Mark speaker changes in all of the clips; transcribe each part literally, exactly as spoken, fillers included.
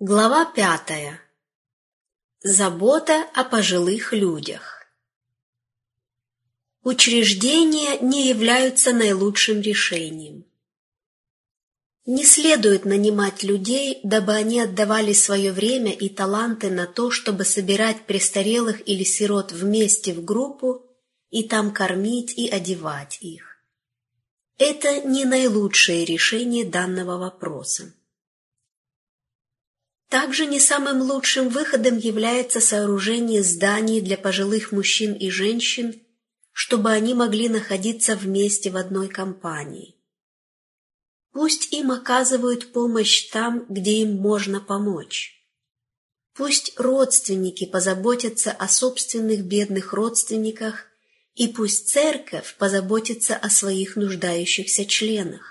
Speaker 1: Глава пятая. Забота о пожилых людях. Учреждения не являются наилучшим решением. Не следует нанимать людей, дабы они отдавали свое время и таланты на то, чтобы собирать престарелых или сирот вместе в группу и там кормить и одевать их. Это не наилучшее решение данного вопроса. Также не самым лучшим выходом является сооружение зданий для пожилых мужчин и женщин, чтобы они могли находиться вместе в одной компании. Пусть им оказывают помощь там, где им можно помочь. Пусть родственники позаботятся о собственных бедных родственниках, и пусть церковь позаботится о своих нуждающихся членах.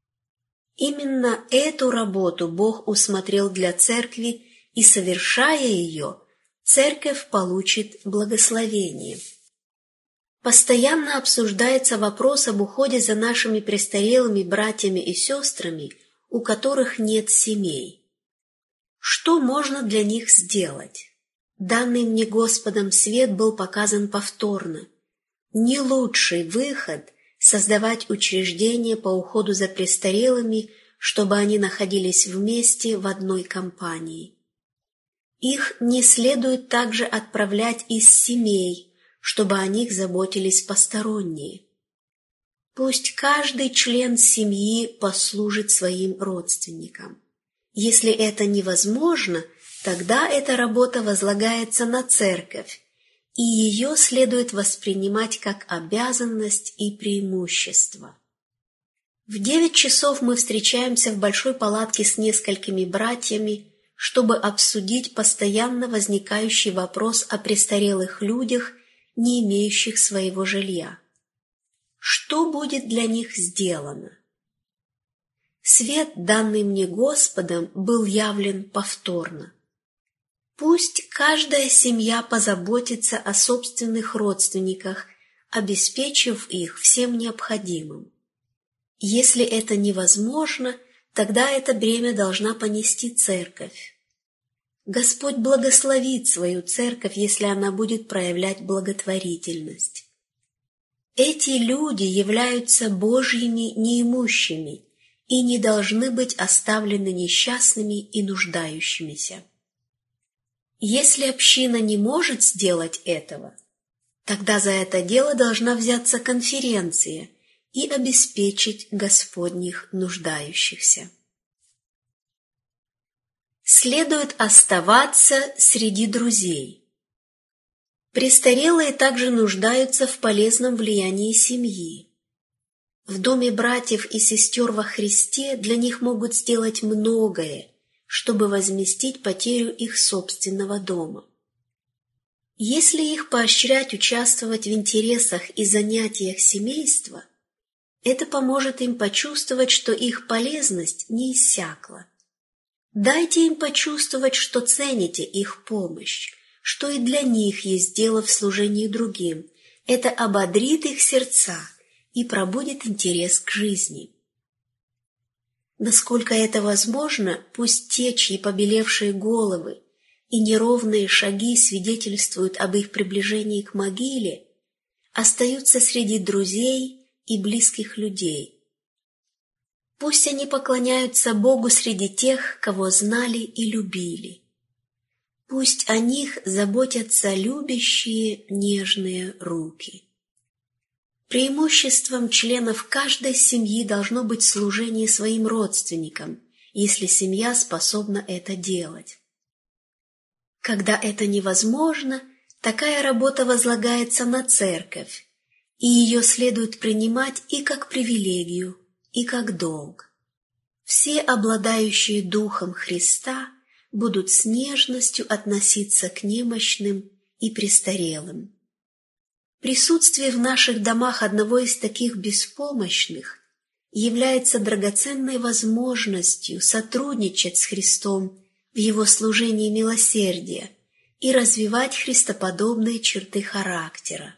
Speaker 1: Именно эту работу Бог усмотрел для церкви, и, совершая ее, церковь получит благословение. Постоянно обсуждается вопрос об уходе за нашими престарелыми братьями и сестрами, у которых нет семей. Что можно для них сделать? Данный мне Господом свет был показан повторно. Не лучший выход – создавать учреждения по уходу за престарелыми, чтобы они находились вместе в одной компании. Их не следует также отправлять из семей, чтобы о них заботились посторонние. Пусть каждый член семьи послужит своим родственникам. Если это невозможно, тогда эта работа возлагается на церковь, и ее следует воспринимать как обязанность и преимущество. В девять часов мы встречаемся в большой палатке с несколькими братьями, чтобы обсудить постоянно возникающий вопрос о престарелых людях, не имеющих своего жилья. Что будет для них сделано? Свет, данный мне Господом, был явлен повторно. Пусть каждая семья позаботится о собственных родственниках, обеспечив их всем необходимым. Если это невозможно, тогда это бремя должна понести церковь. Господь благословит свою церковь, если она будет проявлять благотворительность. Эти люди являются Божьими неимущими и не должны быть оставлены несчастными и нуждающимися. Если община не может сделать этого, тогда за это дело должна взяться конференция и обеспечить Господних нуждающихся. Следует оставаться среди друзей. Престарелые также нуждаются в полезном влиянии семьи. В доме братьев и сестер во Христе для них могут сделать многое, чтобы возместить потерю их собственного дома. Если их поощрять участвовать в интересах и занятиях семейства, это поможет им почувствовать, что их полезность не иссякла. Дайте им почувствовать, что цените их помощь, что и для них есть дело в служении другим. Это ободрит их сердца и пробудит интерес к жизни. Насколько это возможно, пусть те, чьи побелевшие головы и неровные шаги свидетельствуют об их приближении к могиле, остаются среди друзей и близких людей. Пусть они поклоняются Богу среди тех, кого знали и любили. Пусть о них заботятся любящие, нежные руки. Преимуществом членов каждой семьи должно быть служение своим родственникам, если семья способна это делать. Когда это невозможно, такая работа возлагается на церковь, и ее следует принимать и как привилегию, и как долг. Все, обладающие Духом Христа, будут с нежностью относиться к немощным и престарелым. Присутствие в наших домах одного из таких беспомощных является драгоценной возможностью сотрудничать с Христом в Его служении милосердия и развивать христоподобные черты характера.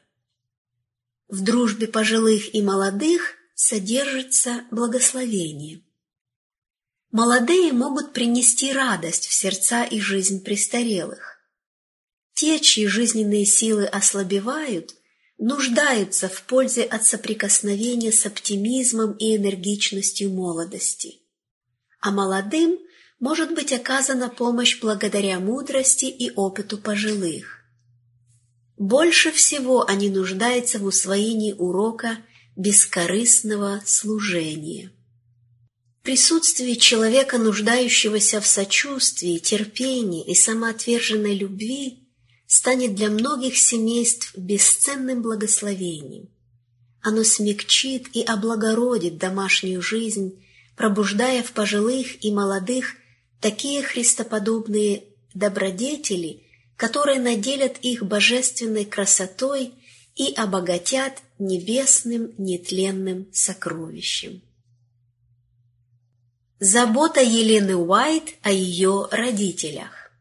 Speaker 1: В дружбе пожилых и молодых содержится благословение. Молодые могут принести радость в сердца и жизнь престарелых. Те, чьи жизненные силы ослабевают, нуждаются в пользе от соприкосновения с оптимизмом и энергичностью молодости. А молодым может быть оказана помощь благодаря мудрости и опыту пожилых. Больше всего они нуждаются в усвоении урока бескорыстного служения. Присутствие человека, нуждающегося в сочувствии, терпении и самоотверженной любви, станет для многих семейств бесценным благословением. Оно смягчит и облагородит домашнюю жизнь, пробуждая в пожилых и молодых такие христоподобные добродетели, которые наделят их божественной красотой и обогатят небесным нетленным сокровищем. Забота Елены Уайт о ее родителях.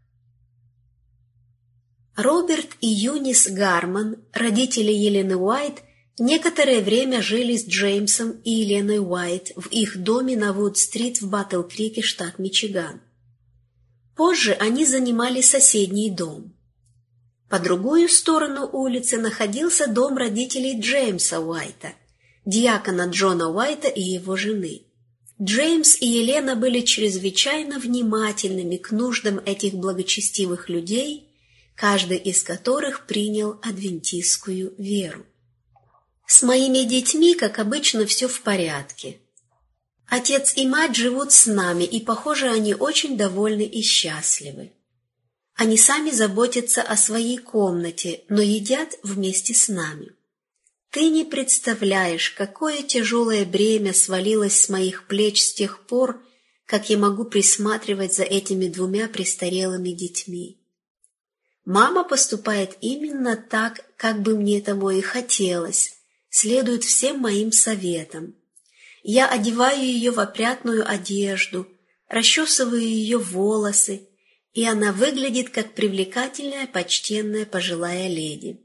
Speaker 1: Роберт и Юнис Гарман, родители Елены Уайт, некоторое время жили с Джеймсом и Еленой Уайт в их доме на Вуд-стрит в Батл-Крике, штат Мичиган. Позже они занимали соседний дом. По другую сторону улицы находился дом родителей Джеймса Уайта, диакона Джона Уайта и его жены. Джеймс и Елена были чрезвычайно внимательными к нуждам этих благочестивых людей, каждый из которых принял адвентистскую веру. С моими детьми, как обычно, все в порядке. Отец и мать живут с нами, и, похоже, они очень довольны и счастливы. Они сами заботятся о своей комнате, но едят вместе с нами. Ты не представляешь, какое тяжелое бремя свалилось с моих плеч с тех пор, как я могу присматривать за этими двумя престарелыми детьми. Мама поступает именно так, как бы мне того и хотелось, следует всем моим советам. Я одеваю ее в опрятную одежду, расчесываю ее волосы, и она выглядит как привлекательная, почтенная пожилая леди.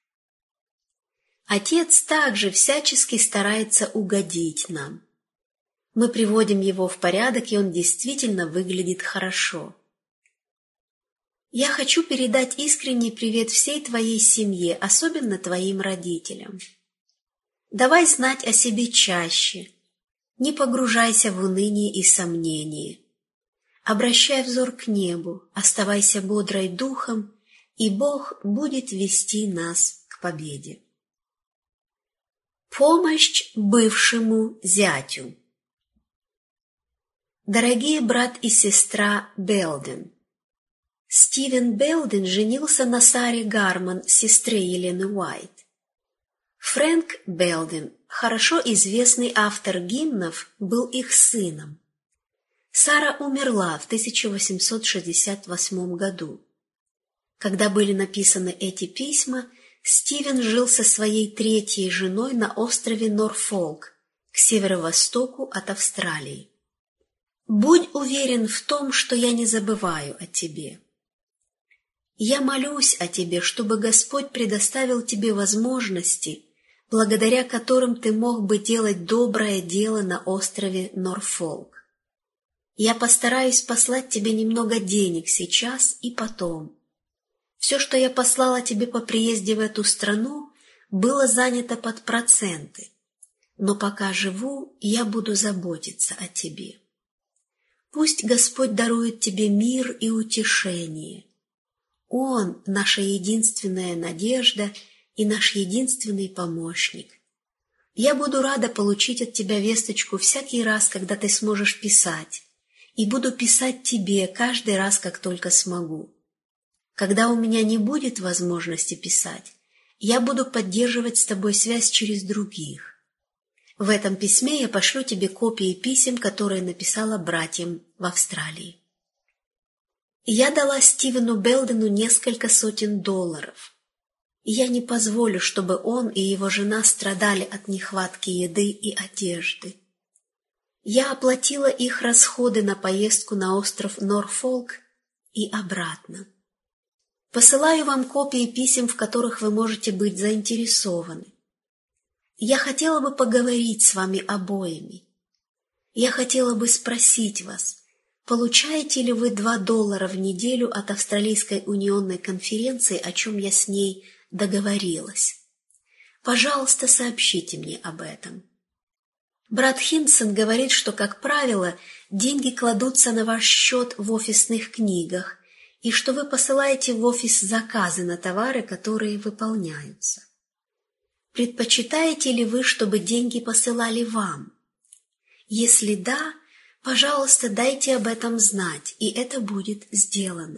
Speaker 1: Отец также всячески старается угодить нам. Мы приводим его в порядок, и он действительно выглядит хорошо. Я хочу передать искренний привет всей твоей семье, особенно твоим родителям. Давай знать о себе чаще. Не погружайся в уныние и сомнение. Обращай взор к небу, оставайся бодрой духом, и Бог будет вести нас к победе. Помощь бывшему зятю. Дорогие брат и сестра Белден, Стивен Белден женился на Саре Гарман, сестре Елены Уайт. Фрэнк Белден, хорошо известный автор гимнов, был их сыном. Сара умерла в тысяча восемьсот шестьдесят восьмом году. Когда были написаны эти письма, Стивен жил со своей третьей женой на острове Норфолк, к северо-востоку от Австралии. «Будь уверен в том, что я не забываю о тебе. Я молюсь о тебе, чтобы Господь предоставил тебе возможности, благодаря которым ты мог бы делать доброе дело на острове Норфолк. Я постараюсь послать тебе немного денег сейчас и потом. Все, что я послала тебе по приезде в эту страну, было занято под проценты, но пока живу, я буду заботиться о тебе. Пусть Господь дарует тебе мир и утешение. Он — наша единственная надежда и наш единственный помощник. Я буду рада получить от тебя весточку всякий раз, когда ты сможешь писать, и буду писать тебе каждый раз, как только смогу. Когда у меня не будет возможности писать, я буду поддерживать с тобой связь через других. В этом письме я пошлю тебе копии писем, которые написала братьям в Австралии. Я дала Стивену Белдену несколько сотен долларов. Я не позволю, чтобы он и его жена страдали от нехватки еды и одежды. Я оплатила их расходы на поездку на остров Норфолк и обратно. Посылаю вам копии писем, в которых вы можете быть заинтересованы. Я хотела бы поговорить с вами обоими. Я хотела бы спросить вас, получаете ли вы два доллара в неделю от Австралийской унионной конференции, о чем я с ней договорилась? Пожалуйста, сообщите мне об этом. Брат Хинсон говорит, что, как правило, деньги кладутся на ваш счет в офисных книгах, и что вы посылаете в офис заказы на товары, которые выполняются. Предпочитаете ли вы, чтобы деньги посылали вам? Если да, пожалуйста, дайте об этом знать, и это будет сделано.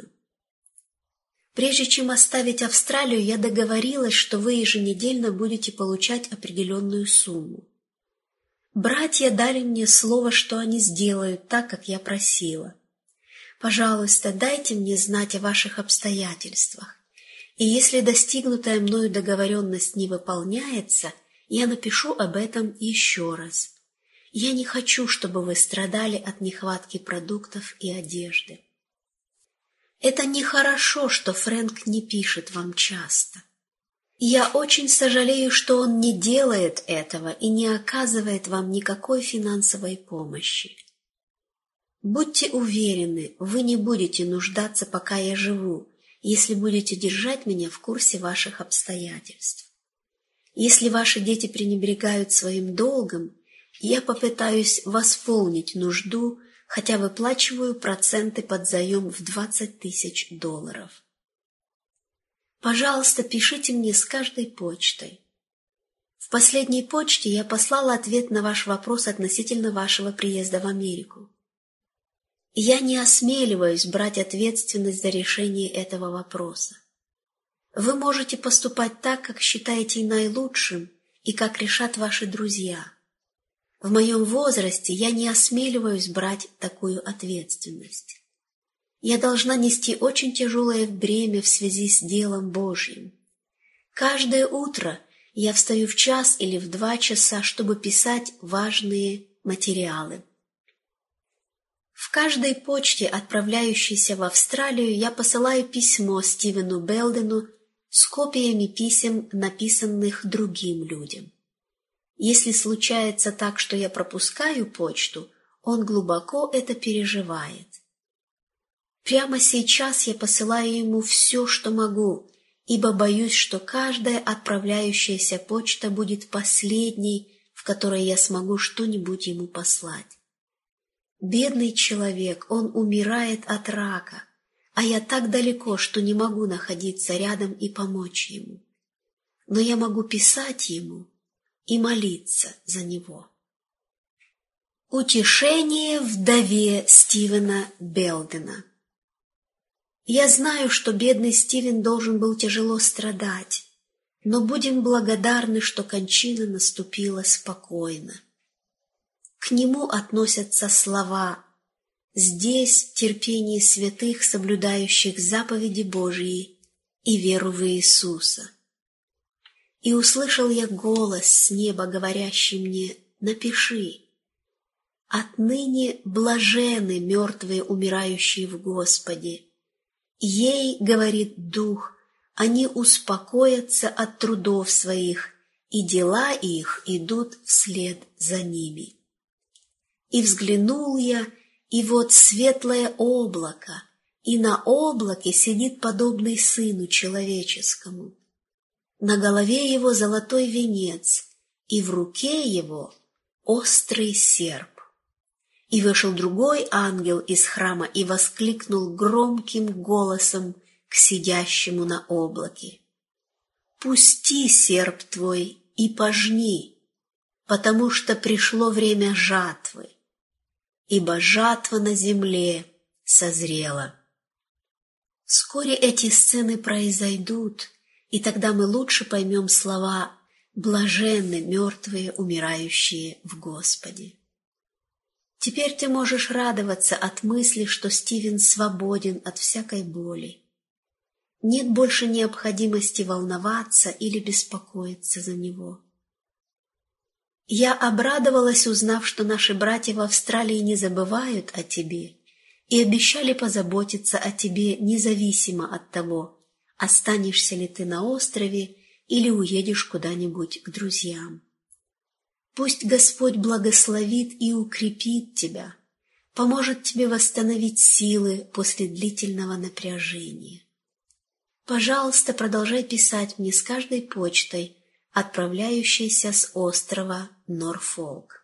Speaker 1: Прежде чем оставить Австралию, я договорилась, что вы еженедельно будете получать определенную сумму. Братья дали мне слово, что они сделают так, как я просила. Пожалуйста, дайте мне знать о ваших обстоятельствах, и если достигнутая мною договоренность не выполняется, я напишу об этом еще раз. Я не хочу, чтобы вы страдали от нехватки продуктов и одежды. Это нехорошо, что Фрэнк не пишет вам часто. Я очень сожалею, что он не делает этого и не оказывает вам никакой финансовой помощи. Будьте уверены, вы не будете нуждаться, пока я живу, если будете держать меня в курсе ваших обстоятельств. Если ваши дети пренебрегают своим долгом, я попытаюсь восполнить нужду, хотя выплачиваю проценты под заем в двадцать тысяч долларов. Пожалуйста, пишите мне с каждой почтой. В последней почте я послала ответ на ваш вопрос относительно вашего приезда в Америку. Я не осмеливаюсь брать ответственность за решение этого вопроса. Вы можете поступать так, как считаете наилучшим и как решат ваши друзья. В моем возрасте я не осмеливаюсь брать такую ответственность. Я должна нести очень тяжелое бремя в связи с делом Божьим. Каждое утро я встаю в час или в два часа, чтобы писать важные материалы. В каждой почте, отправляющейся в Австралию, я посылаю письмо Стивену Белдену с копиями писем, написанных другим людям. Если случается так, что я пропускаю почту, он глубоко это переживает. Прямо сейчас я посылаю ему все, что могу, ибо боюсь, что каждая отправляющаяся почта будет последней, в которой я смогу что-нибудь ему послать. Бедный человек, он умирает от рака, а я так далеко, что не могу находиться рядом и помочь ему. Но я могу писать ему и молиться за него. Утешение вдове Стивена Белдена. Я знаю, что бедный Стивен должен был тяжело страдать, но будем благодарны, что кончина наступила спокойно. К нему относятся слова «Здесь терпение святых, соблюдающих заповеди Божьи и веру в Иисуса». И услышал я голос с неба, говорящий мне: «Напиши, отныне блаженны мертвые, умирающие в Господе. Ей, говорит Дух, они успокоятся от трудов своих, и дела их идут вслед за ними». И взглянул я, и вот светлое облако, и на облаке сидит подобный Сыну Человеческому. На голове его золотой венец, и в руке его острый серп. И вышел другой ангел из храма и воскликнул громким голосом к сидящему на облаке: «Пусти серп твой и пожни, потому что пришло время жатвы, ибо жатва на земле созрела». Вскоре эти сцены произойдут, и тогда мы лучше поймем слова «блаженны мертвые, умирающие в Господе». Теперь ты можешь радоваться от мысли, что Стивен свободен от всякой боли. Нет больше необходимости волноваться или беспокоиться за него. Я обрадовалась, узнав, что наши братья в Австралии не забывают о тебе и обещали позаботиться о тебе независимо от того, останешься ли ты на острове или уедешь куда-нибудь к друзьям. Пусть Господь благословит и укрепит тебя, поможет тебе восстановить силы после длительного напряжения. Пожалуйста, продолжай писать мне с каждой почтой, отправляющейся с острова Норфолк.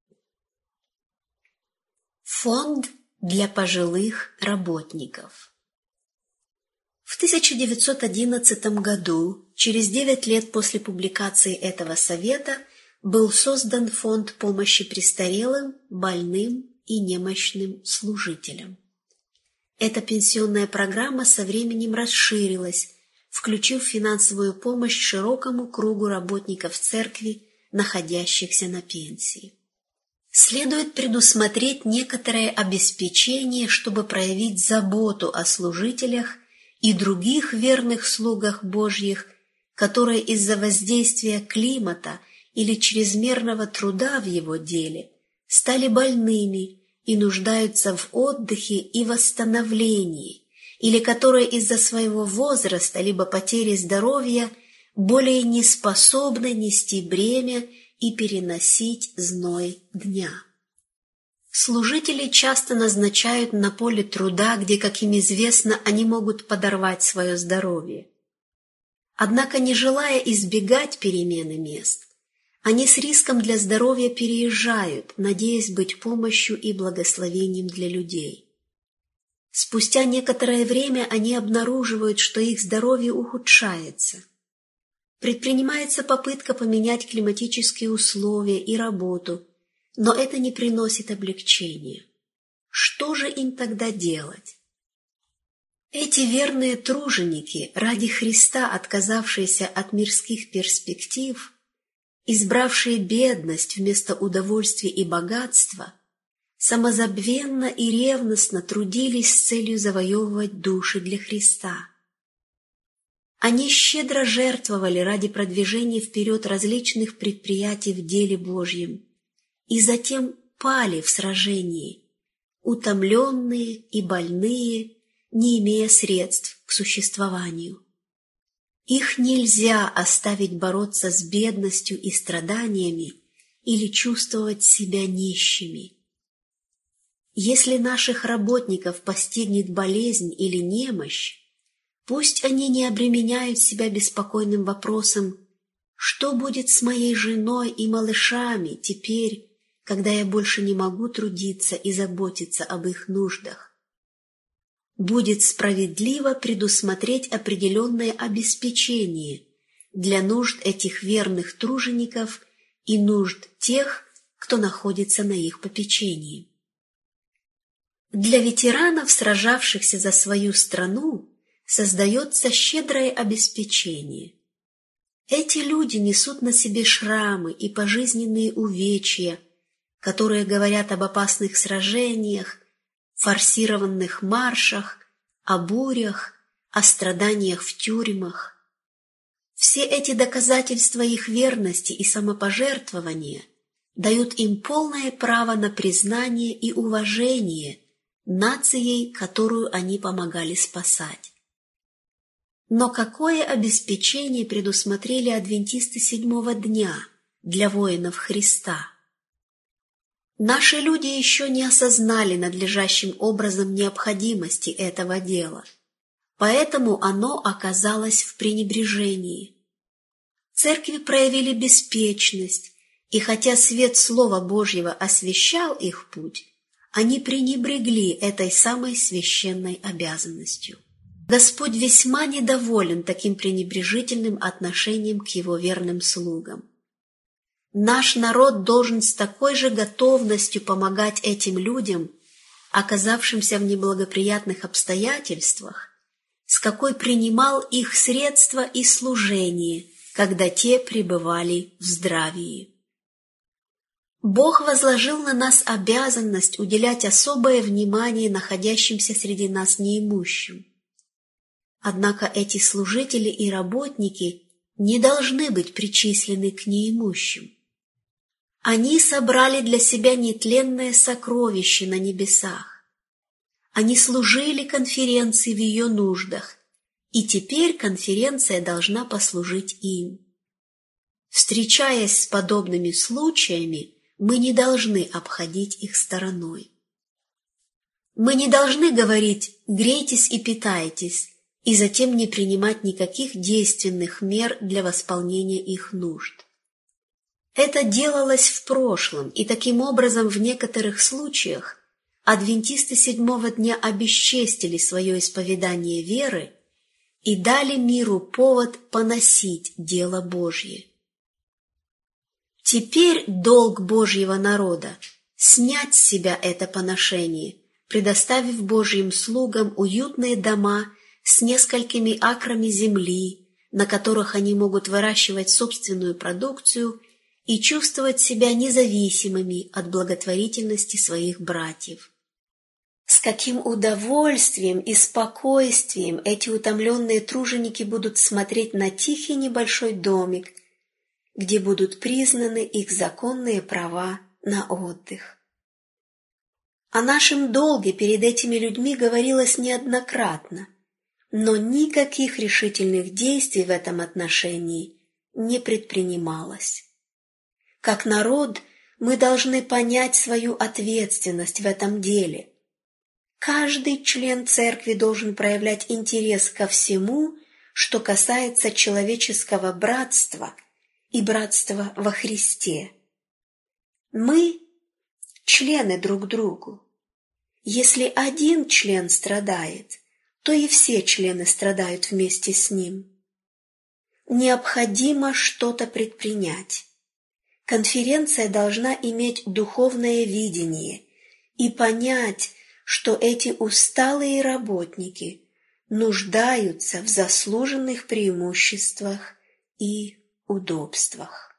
Speaker 1: Фонд для пожилых работников. В тысяча девятьсот одиннадцатом году, через девять лет после публикации этого совета, был создан фонд помощи престарелым, больным и немощным служителям. Эта пенсионная программа со временем расширилась, включив финансовую помощь широкому кругу работников церкви, находящихся на пенсии. Следует предусмотреть некоторое обеспечение, чтобы проявить заботу о служителях и других верных слугах Божьих, которые из-за воздействия климата или чрезмерного труда в его деле стали больными и нуждаются в отдыхе и восстановлении, или которые из-за своего возраста либо потери здоровья более не способны нести бремя и переносить зной дня. Служители часто назначают на поле труда, где, как им известно, они могут подорвать свое здоровье. Однако, не желая избегать перемены мест, они с риском для здоровья переезжают, надеясь быть помощью и благословением для людей. Спустя некоторое время они обнаруживают, что их здоровье ухудшается. Предпринимается попытка поменять климатические условия и работу, но это не приносит облегчения. Что же им тогда делать? Эти верные труженики, ради Христа отказавшиеся от мирских перспектив, избравшие бедность вместо удовольствия и богатства, самозабвенно и ревностно трудились с целью завоевывать души для Христа. Они щедро жертвовали ради продвижения вперед различных предприятий в деле Божьем и затем пали в сражении, утомленные и больные, не имея средств к существованию. Их нельзя оставить бороться с бедностью и страданиями или чувствовать себя нищими. Если наших работников постигнет болезнь или немощь, пусть они не обременяют себя беспокойным вопросом: что будет с моей женой и малышами теперь, когда я больше не могу трудиться и заботиться об их нуждах? Будет справедливо предусмотреть определенное обеспечение для нужд этих верных тружеников и нужд тех, кто находится на их попечении. Для ветеранов, сражавшихся за свою страну, создается щедрое обеспечение. Эти люди несут на себе шрамы и пожизненные увечья, которые говорят об опасных сражениях, форсированных маршах, о бурях, о страданиях в тюрьмах. Все эти доказательства их верности и самопожертвования дают им полное право на признание и уважение нацией, которую они помогали спасать. Но какое обеспечение предусмотрели адвентисты седьмого дня для воинов Христа? Наши люди еще не осознали надлежащим образом необходимости этого дела, поэтому оно оказалось в пренебрежении. Церкви проявили беспечность, и хотя свет Слова Божьего освещал их путь, они пренебрегли этой самой священной обязанностью. Господь весьма недоволен таким пренебрежительным отношением к Его верным слугам. Наш народ должен с такой же готовностью помогать этим людям, оказавшимся в неблагоприятных обстоятельствах, с какой принимал их средства и служение, когда те пребывали в здравии. Бог возложил на нас обязанность уделять особое внимание находящимся среди нас неимущим. Однако эти служители и работники не должны быть причислены к неимущим. Они собрали для себя нетленное сокровище на небесах. Они служили конференции в ее нуждах, и теперь конференция должна послужить им. Встречаясь с подобными случаями, мы не должны обходить их стороной. Мы не должны говорить «грейтесь и питайтесь» и затем не принимать никаких действенных мер для восполнения их нужд. Это делалось в прошлом, и таким образом в некоторых случаях адвентисты седьмого дня обесчестили свое исповедание веры и дали миру повод поносить дело Божье. Теперь долг Божьего народа – снять с себя это поношение, предоставив Божьим слугам уютные дома с несколькими акрами земли, на которых они могут выращивать собственную продукцию и чувствовать себя независимыми от благотворительности своих братьев. С каким удовольствием и спокойствием эти утомленные труженики будут смотреть на тихий небольшой домик, где будут признаны их законные права на отдых. О нашем долге перед этими людьми говорилось неоднократно, но никаких решительных действий в этом отношении не предпринималось. Как народ мы должны понять свою ответственность в этом деле. Каждый член церкви должен проявлять интерес ко всему, что касается человеческого братства и братства во Христе. Мы – члены друг другу. Если один член страдает, то и все члены страдают вместе с ним. Необходимо что-то предпринять. Конференция должна иметь духовное видение и понять, что эти усталые работники нуждаются в заслуженных преимуществах и удобствах.